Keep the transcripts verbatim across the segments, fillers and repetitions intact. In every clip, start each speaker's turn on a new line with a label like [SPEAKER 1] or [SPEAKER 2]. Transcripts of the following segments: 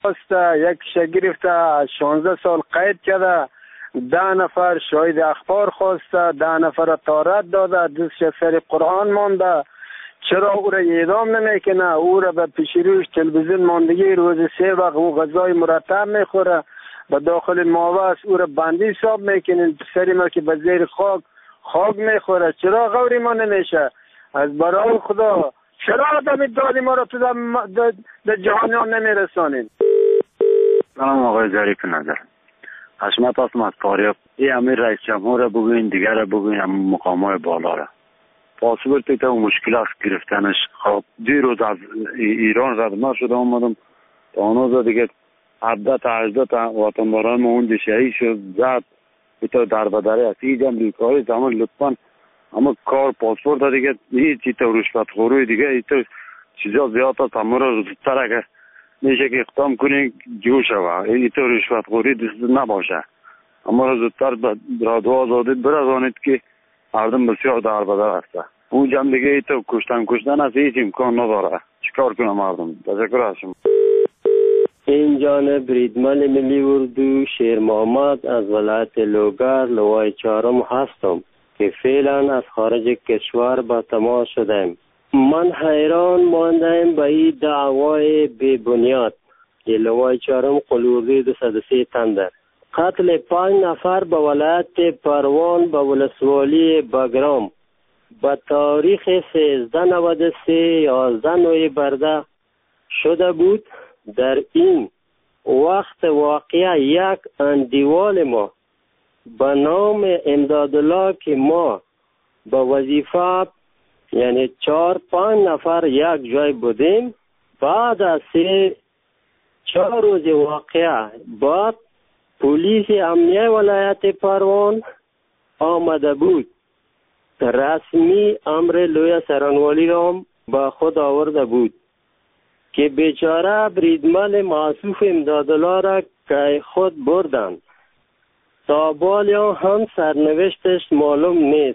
[SPEAKER 1] است. یک شگرفت شانزده سال قید کرده، ده نفر شاهد اخبار خواسته، ده نفر طارت داده، دستش سر قرآن مانده. چرا او را اعدام نمیکنه؟ او را به پیش روش تلویزیون ماندگی روز سه وقت او غذای مرتب میخوره، به داخل ماوس او را بندی حساب میکنین. پسری ما که به زیر خاک خاک میخوره. چرا غوری ما نمیشه؟ از برای خدا چرا آدم دادی ما را تو در جهانیان نمیرسانین؟
[SPEAKER 2] سلام آقای ظریف نظر، حشمت هستم از فاریاب. این امیر رئیس جمهور بگوین، دیگر را بگوین، مقام های بالا را پاسپورت تا مشکلات گرفتنش. خب دو روز از ایران رد ما شده آمدم تا اون روز دیگه هفده تا هجده تا وطنباران ما اون شهید شد زد تا در بدره است. این جمع بیکاری زمان لطفا اما کار پاسپورت دیگه هیچی تا رشوت خوری دیگه ای تو چیزا زیاد هست. همه را زودتر اگه میشه که اقدام کنین جو شوه، این تو رشوت خوری دست نباشه. اما را زودتر رادو آزادی برسانید که مردم بسیار در بدر هسته. اون جمع دیگه ای تو کشتن کشتن از هیچ امکان نداره. چیکار کنم مردم؟ تشکر هستم.
[SPEAKER 3] این جانب ریدمن ملی اردو شیر محمد از ولایت لوگر لوای چهارم هستم که فعلا از خارج کشور به تماس شدم. من حیران ماندم به این دعوای بی بنیاد که لوای چهارم قلوزی دو سد سی تندر قتل پنج نفر به ولایت پروان به ولسوالی بگرام به تاریخ سیزده نود و سه یازده نوی برده شده بود. در این وقت واقعا یک اندیوال ما به نام امدادالله که ما با وظیفه یعنی چهار پنج نفر یک جای بودیم، بعد از سه چهار روز واقعا بعد پلیس امنیه ولایت پروان آمده بود، رسمی امر لوی سرانوالی را هم با خود آورده بود که بیچاره بریدمن معصوف امدادالله را که خود بردند. تا بالیا هم سرنوشتش معلوم نیست.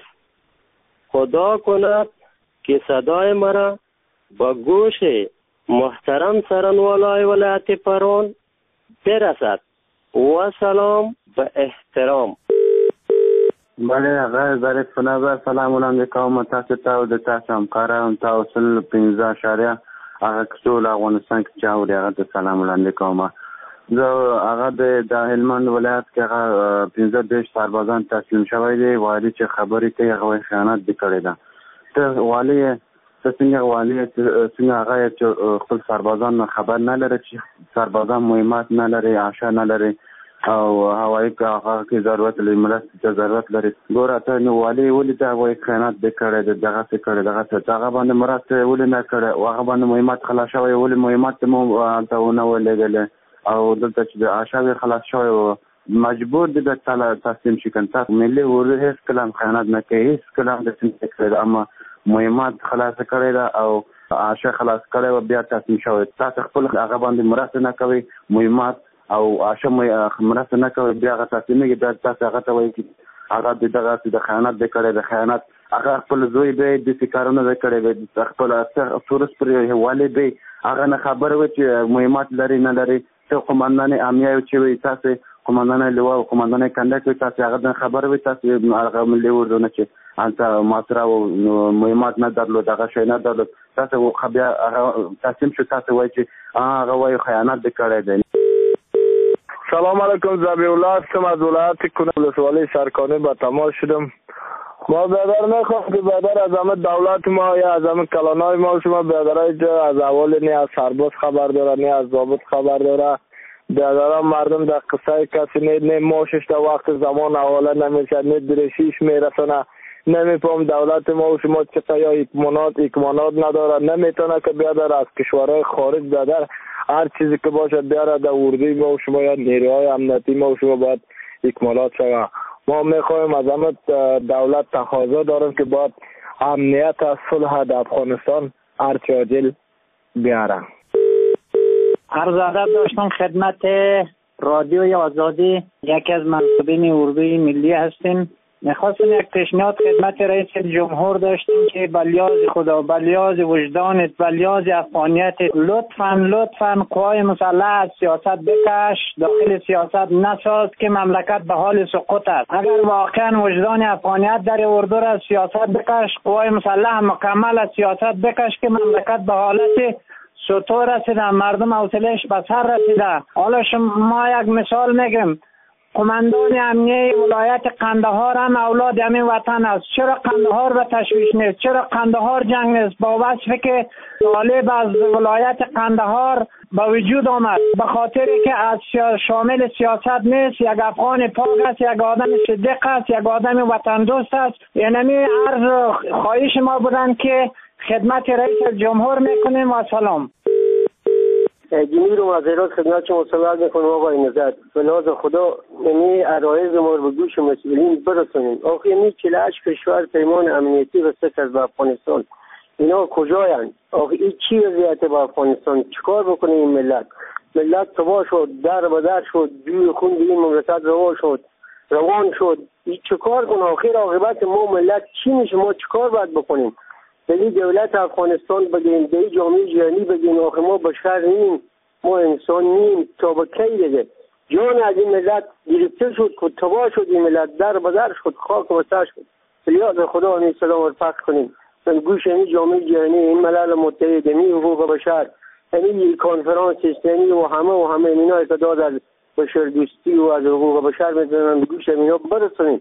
[SPEAKER 3] خدا کند که صدای مرا با گوش محترم سرانوالای ولایت پروان برسد. و سلام و احترام.
[SPEAKER 4] بله آقای ظریف نظر، سلام علیکم. تاسو ته د تاسو همکاران تاسو پنځه اشاریه هغه کسول افغانستان کې چاودي هغه ته سلام علیکم. زه هغه د هلمند ولایت کې هغه پنځه دېرش سربازان تسلیم شوی دی. والی چې خبرې کوي هغه خیانت دې کړې ده. ته والی ته څنګه والی څنګه هغه چې خپل سربازان خبر نه لري چې سربازان مهمات نه لري، عشا نه لري او هوایي هغه کې ضرورت لري، مرستې ته ضرورت لري. ګوره ته نو والی ولې دا وایي خیانت دې کړی دی، دغسې کړی دغسې هغه باندې مرستې ولې نه کړی، هغه باندې مهمات خلاص شوی، ولې مهمات مو هلته ونه ولېږلې او دلته چې د عشا خلاص شوی و مجبور دی د تسلیم شي. کنه تاسو ملي اردو هیڅ کله هم خیانت نه کوي، هیڅ کله هم داسې نه کړی ده، اما مهمات خلاصه کړی ده او عشا خلاص کړی و بیا تسلیم شوی. تاسو خپل هغه باندې مرسته نه کوئ، مهمات او عشا مرسته نه کوي، بیا هغه تسلیمېږي. بیا تاسو هغه ته وایي چې هغه د دغسې د خیانت دی کړی د خیانت هغه خپل زوی دی داسې کارونه دی کړی دی، خپل سورس پرې والي دی هغه نه خبر وي چې مهمات لري نه لري. ته قماندان امنیه چې وي، تاسو قماندان لوا او قماندان کندک وي، تاسو هغه نه خبر وي، تاسو هغه ملي اردو نه چې هلته ماسره او مهمات نه درلود، هغه شی نه درلود، تاسو بیا هغه تسلیم شو، تاسو وایي چې هغه وایي خیانت دی کړی دی.
[SPEAKER 1] سلام علیکم. ذبیح الله هستم از ولایت کنه ولسوالی سرکانه به تماس شدم. ما برادر میخوام که برادر از همه دولت ما یا از همه کلانای ما شما برادرای جا از اول نه از سرباز خبر داره نه از ضابط خبر داره. برادر مردم در قصه کسی نه نه ماشش در وقت زمان حواله نمیشه، نه درشیش میرسونه. نمیفهم دولت ما و شما چقدر یا اکمانات اکمانات نداره، نمیتونه که بیادر از کشورهای خارج بیادر هر چیزی که باشه بیاره در اردوی ما و شما یا نیروهای امنیتی ما و شما باید اکمالات شود. ما میخوایم از همه دولت تقاضا داریم که باید امنیت از صلح در افغانستان هرچه عاجل بیاره.
[SPEAKER 5] عرض ادب داشتم خدمت رادیوی آزادی. یکی از منصبین اردوی ملی هستیم. میخواستم یک پیشنهاد خدمت رئیس جمهور داشتیم که بلیاز خدا، بلیاز وجدانت، بلیاز افغانیت، لطفاً لطفاً قوای مسلح از سیاست بکش، داخل سیاست نساز که مملکت به حال سقوط است. اگر واقعاً وجدان افغانیت در اردو را از سیاست بکش، قوای مسلح مکمل از سیاست بکش که مملکت به حالت سطور رسیده، مردم حوصله‌اش به سر رسیده. حالا شما یک مثال میگم، قماندان امنیه ولایت قندهار هم اولاد همین وطن است. چرا قندهار به تشویش نیست؟ چرا قندهار جنگ نیست؟ با وصفی که طالب از ولایت قندهار به وجود آمد، به خاطری که از شامل سیاست نیست، یک افغان پاک است، یک آدم صدیق است، یک آدم وطن دوست است. یعنی عرض خواهش ما بودن که خدمت رئیس جمهور میکنیم و سلام.
[SPEAKER 3] جمعی رو معذرات خدمت شما سوال میکنم آقای نظر، به ناز خدا یعنی عرایض ما رو به گوش مسئولین برسونیم. آخه یعنی چهل و هشت کشور پیمان امنیتی بسته از با افغانستان، اینا کجایند؟ آخه این چی وضعیت با افغانستان؟ چیکار بکنه این ملت؟ ملت تباه شد، در به در شد، جوی خون به این مملکت روان شد روان شد این چیکار کنه؟ آخر عاقبت ما ملت چی میشه؟ ما چیکار باید بکنیم؟ دلی دولت افغانستان بگیم، دلی جامعه جهانی بگیم، آخه ما بشر نیم، ما انسان نیم، تا به کی دیگه؟ جان از این ملت گرفته شد، که تباه شد این ملت، در بدر شد، خاک و سر شد. فریاد خدا همین سلام رو پخش کنیم. من گوش این جامعه جهانی، این ملل متحد، این حقوق بشر، این کنفرانس اسلامی و همه و همه اینا که داد از بشر دوستی و از حقوق بشر می‌ذارن، گوش اینا برسونیم.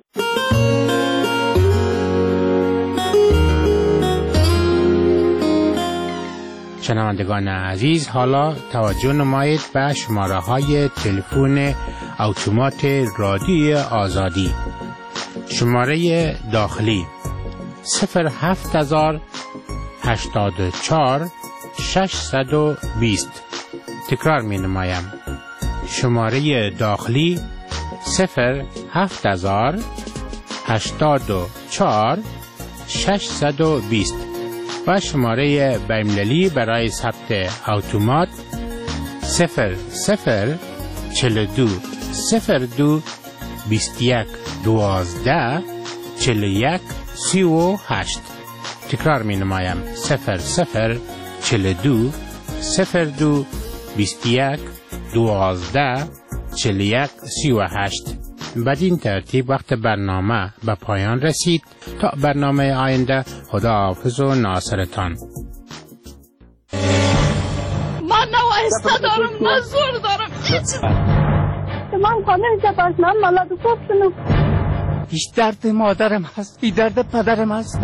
[SPEAKER 6] شنوندگان عزیز، حالا توجه نمایید به شماره های تلفن اتومات رادیوی آزادی. شماره داخلی صفر هفت هزار هشتاد و چهار ششصد و بیست. تکرار می نمایم. شماره داخلی صفر هفت هزار هشتاد و چهار ششصد و بیست و شماره بین‌المللی برای ثبت اتومات صفر صفر چهل و دو صفر دو بیست و یک دوازده چهل و یک سی و هشت. تکرار می نمایم. صفر صفر چهل و دو صفر دو بیست و یک دوازده چهل و یک سی و هشت. بدین ترتیب وقت برنامه به پایان رسید. تا برنامه آینده، خدا حافظ و ناصرتان.
[SPEAKER 7] من نوایسته دارم، من زور دارم.
[SPEAKER 8] من قانون جباز من مالاد گفتنم.
[SPEAKER 9] هیچ درد مادرم هست، بی درد پدرم هست.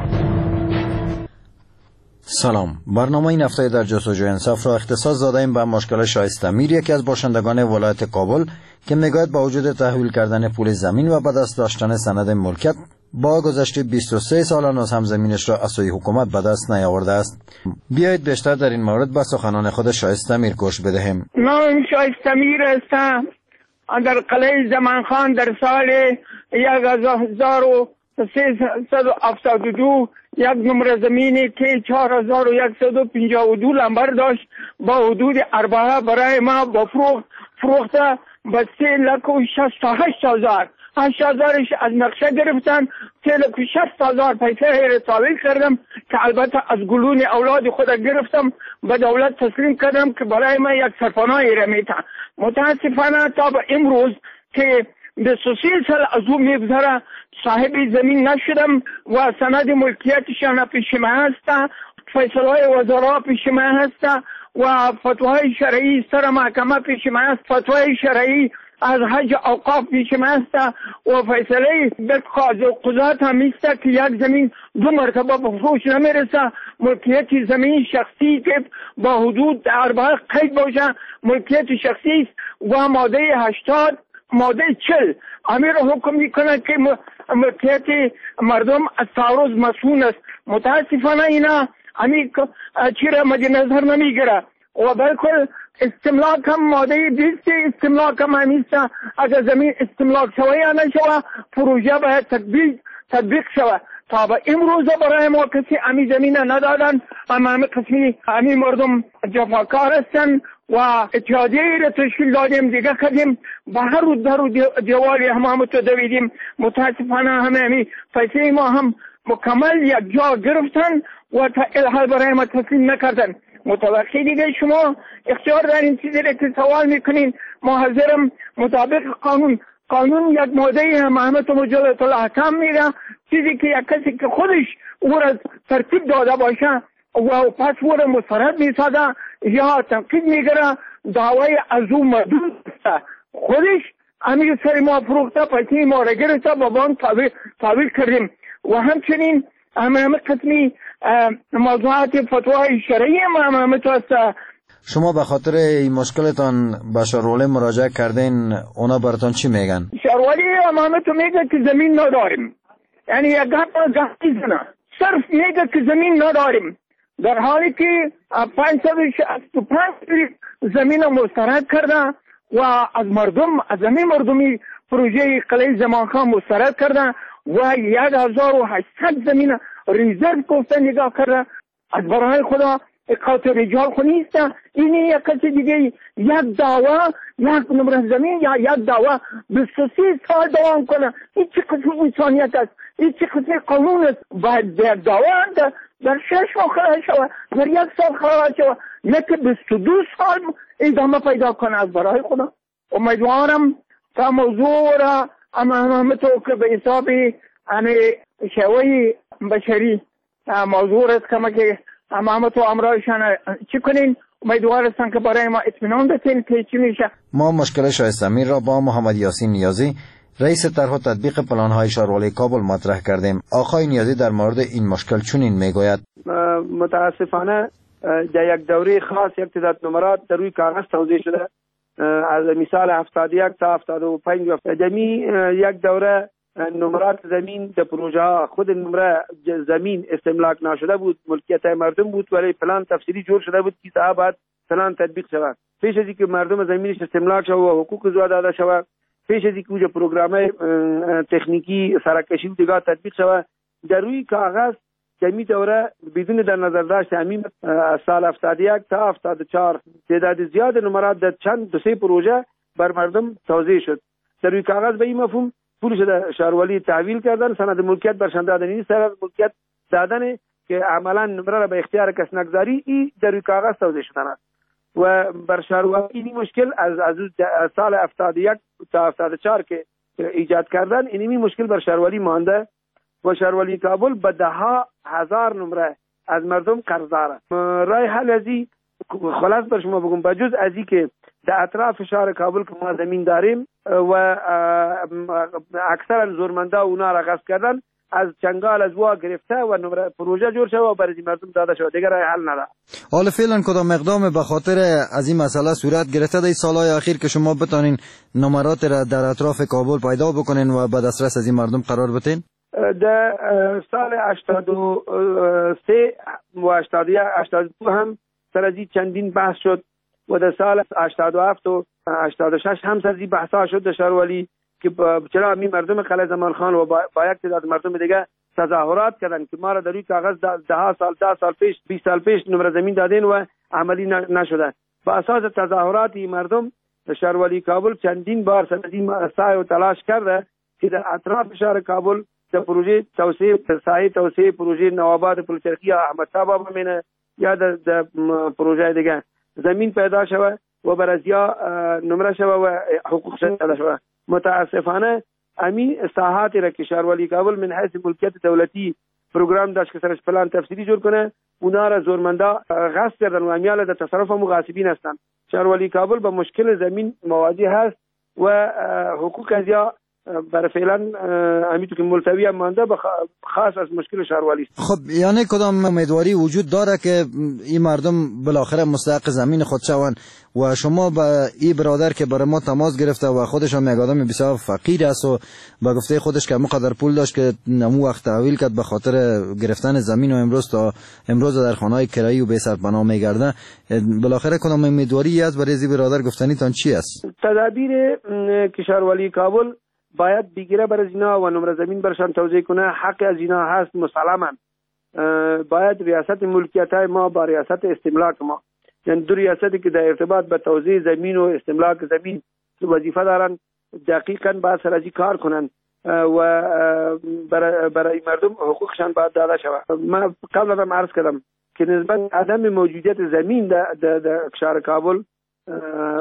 [SPEAKER 10] سلام. برنامه این هفته در جستجوی انصاف را اختصاص دادیم به مشکل شایسته میر، یکی از باشندگان ولایت کابل که میگوید با وجود تحویل کردن پول زمین و به دست داشتن سند ملکیت با گذشته بیست و سه سال هنوز هم زمینش را از سوی حکومت به دست نیاورده است. بیایید بیشتر در این مورد به سخنان خود شایسته میر گوش بدهیم.
[SPEAKER 11] من شایسته میر هستم. در قلعه زمانخان در سال هزار و سیصد و هفتاد و دو یک نمره زمینی که چهار هزار و صد و پنجاه و دو لمبر داشت با حدود اربعه برای ما با فروخت فروخته به سه لک و شست و هشت هزار هشت هزارش از نقشه گرفتن، سه لک و شست هزار پیسه را تحویل کردم که البته از گلون اولاد خود گرفتم به دولت تسلیم کردم که برای من یک سرپناهی را میتن. متاسفانه تا به امروز که بیست و سه سال از او میگذره صاحب زمین نشدم و سند ملکیتشان پیش من هست، فیصله وزرا پیش من هست و فتوای شرعی سر محکمه پیش من هست، فتوای شرعی از حج اوقاف پیش من هست و فیصله به قضات هم است که یک زمین دو مرتبه به فروش نمیرسه. ملکیت زمین شخصی که با حدود اربعه قید باشه ملکیت شخصی است و ماده هشتاد ماده چل امیر حکم میکنه که ملکیت مردم از تعرض مسئول است. متاسفانه اینا امیر چیره مد نظر نمیگیره و بالکل استملاک هم ماده بیست استملاک هم همیسته. اگر زمین استملاک شوه یا نشوه پروژه باید تطبیق تطبیق شوه. تا به امروز برای ما کسی امی زمین ندادن. اما همه قسمی امی مردم جفاکار هستن و اتحادیه را تشکیل دادیم، دیگه کردیم به هر رو در و دیواری همه تو دویدیم. متاسفانه همه همی پیسه ما هم مکمل یک جا گرفتن و تا الحال برای ما تسلیم نکردن. متوقع دیگه شما اختیار دارین چیزی را که سوال میکنین. ما حاضرم مطابق قانون قانون یک ماده هم همه تو مجلت الاحکام میره، چیزی که یک کسی که خودش او را ترتیب داده باشه و پس او را مسترد میساده یا تنقید میگره، دعوی از او مردود است. خودش امیر سر ما فروخته، پیسه ما را گرفته و با آن تحویل کردیم. و همچنین همه همه قسمی موضوعات فتوای شرعی ما همه همه تو است.
[SPEAKER 10] شما به خاطر این مشکلتان به شارولی مراجعه کردین، اونا براتون چی میگن؟
[SPEAKER 11] شارولی همه همه تو میگه که زمین نداریم، یعنی یک گفت گفتی زنه صرف میگه که زمین نداریم، در حالی که پانصد و شصت و پنج زمین مسترد کرده و از مردم از زمین مردمی پروژه قلعه زمانخان مسترد کرده و یک هزار و هشتصد زمین ریزرو گفته نگاه کرده. از برای خدا قاطع رجال خو نیست. این یک کسی دیگه یک دعوا یک نمره زمین یا یک دعوا بیست و سه سال دوام کنه، این چه قسم انسانیت است؟ این چه قسم قانون است؟ باید در دعوا در شش ماه خلاص شود، در یک سال خلاص شود، نه که بیست و دو سال ادامه پیدا کنه. از برای خدا امیدوارم تا موضوع را اما همه تو که به حساب شوی بشری موضوع است کما که اما همه تو امرایشان چی کنین. امیدوار هستن که برای ما اطمینان بتین که چی میشه.
[SPEAKER 10] ما مشکل شایسته میر را با محمد یاسین نیازی رئیس طرح و تطبیق پلان‌های شهروالی کابل مطرح کردیم. آقای نیازی در مورد این مشکل چنین میگوید:
[SPEAKER 12] متاسفانه در یک دوره خاص یک تعداد نمرات در روی کاغذ توزیع شده، از مثال هفتاد و یک تا هفتاد و پنج دمی یک دوره نمرات زمین در پروژه ها خود نمره زمین استملاک نشده بود، ملکیت مردم بود، ولی پلان تفصیلی جور شده بود که تا بعد پلان تطبیق شود. پیش از اینکه مردم زمینش استملاک شود و حقوق زو داده شود، پیش از اینکه پروگرام تکنیکی سرکشی و دیگر تطبیق شود، در روی کاغذ کمی دوره بدون در نظر داشت همین سال هفتاد و یک تا هفتاد و چهار تعداد زیاد نمرات در چند دو سه پروژه بر مردم توزیع شد. در روی کاغذ به این مفهوم پولش در شهروالی تحویل کردن، سند ملکیت برشان دادن. این سند ملکیت دادن که عملا نمره را به اختیار کس نگذاری، این در روی کاغذ توزیع شدن است و بر شهروالی این مشکل از از سال هفتاد و یک تا هفتاد و چهار که ایجاد کردن، اینمی مشکل بر شهروالی مانده و شهروالی کابل به ده ها هزار نمره از مردم قرضدار است. رای حل ازی خلاص بر شما بگم، بجز ازی که در اطراف شهر کابل که ما زمین داریم و اکثر زورمندا اونا را غصب کردن، از چنگال از وا گرفته و نمره پروژه جور شده و برای مردم داده شده، دیگر رای حل نداره.
[SPEAKER 10] حالا فعلا کدام اقدام به خاطر از این مسئله صورت گرفته در سالهای اخیر که شما بتونین نمرات را در اطراف کابل پیدا بکنین و به دسترس از این مردم قرار بدین؟
[SPEAKER 12] در سال هشتاد و سه و هشتاد و دو هم سر از چندین بحث شد و در سال هشتاد و هفت و هشتاد و شش هم سر از بحثا شد در شهروالی که چرا می مردم قلعه زمانخان و با, با یک تعداد مردم دیگه تظاهرات کردن که ما را در روی کاغذ ده سال ده سال پیش بیست سال پیش نمره زمین دادین و عملی نشده. با اساس تظاهرات این مردم شهروالی کابل چندین بار سر از این سعی و تلاش کرده که در اطراف شهر کابل در پروژه توسعه ساحه توسعه پروژه نوآباد پلچرخی یا احمد شاه بابا مینه یا در پروژه دیگه زمین پیدا شوه و برازیا نمره شوه و حقوق شده شوه. متاسفانه امی ساحاتی را که شهروالی کابل من حیث ملکیت دولتی پروگرام داشت که سرش پلان تفصیلی جور کنه، اونا را زورمندا غصب کردن و امیال در تصرف مغاصبین هستن. شهروالی کابل با مشکل زمین مواجه هست و حقوق ازیا برای فعلا امیتو که ملتوی هم مانده خاص از مشکل شهروالی است.
[SPEAKER 10] خب یعنی کدام امیدواری وجود داره که این مردم بالاخره مستحق زمین خود شوند و شما با این برادر که برای ما تماس گرفته و خودش هم یک آدم بسیار فقیر است و با گفته خودش که مقدر پول داشت که نمو وقت تحویل کرد به خاطر گرفتن زمین و امروز تا امروز در خانه‌های کرایی و بی سرپناه میگرده، بالاخره کدام امیدواری است برای این برادر گفتنی تان چی است؟
[SPEAKER 12] تدابیر که شهروالی کابل باید بگیره برای اینا و نمره زمین برشان توزیع کنه، حق از اینا هست مسلما. باید ریاست ملکیت های ما با ریاست استملاک ما یعنی دو ریاستی که در ارتباط به توزیع زمین و استملاک زمین وظیفه دارن دقیقاً باید سرازی کار کنن و برای, برای مردم حقوقشان باید داده شود. من قبلا هم عرض کردم که نسبت عدم موجودیت زمین در کشور کابل